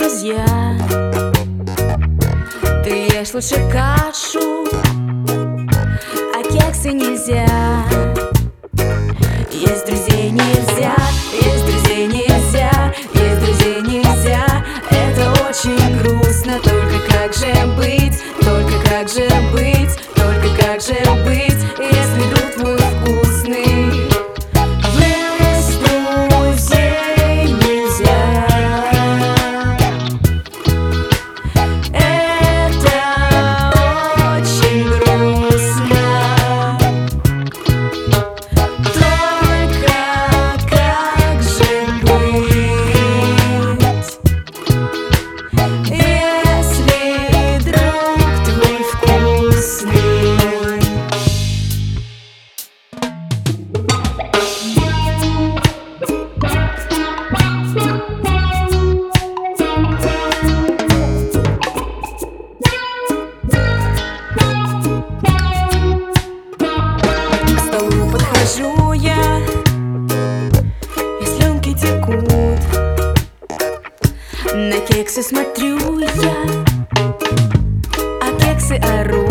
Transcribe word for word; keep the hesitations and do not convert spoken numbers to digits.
друзья. Ты ешь лучше кашу, а кексы нельзя. Есть друзей нельзя, есть друзей нельзя, есть друзей нельзя. Это очень грустно, только как же быть, только как же быть, только как же быть, если друг твой вкусный. Есть друзей нельзя. Это очень грустно. Только как же быть, если друг твой вкусный? К столу подхожу я, и слюнки текут. На кексы смотрю я, а кексы орут.